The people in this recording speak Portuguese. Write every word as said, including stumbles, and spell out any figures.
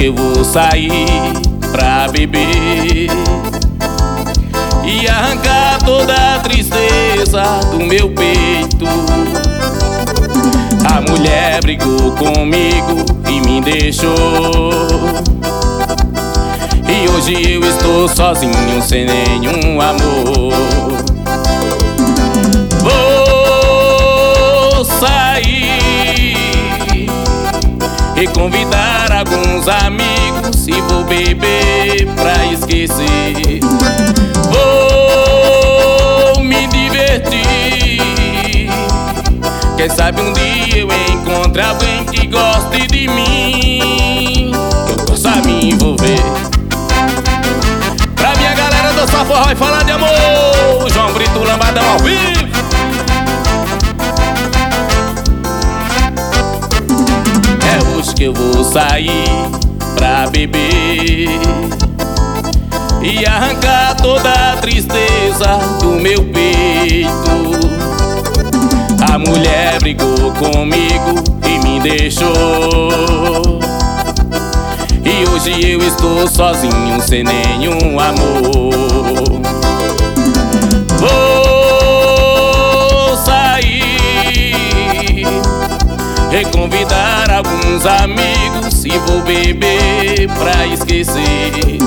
eu vou sair pra beber e arrancar toda a tristeza do meu peito. A mulher brigou comigo e me deixou, e hoje eu estou sozinho sem nenhum amor. Vou sair e convidar alguns amigos e vou beber pra esquecer. Vou me divertir, quem sabe um dia eu encontre alguém que goste de mim, que eu possa me envolver. Pra minha galera dançar forró e falar de amor, João Brito Lambadão ao vivo. É hoje que eu vou sair pra beber e arrancar toda a tristeza do meu peito. A mulher brigou comigo e me deixou, e hoje eu estou sozinho sem nenhum amor. Vou sair e convidar alguns amigos e vou beber pra esquecer.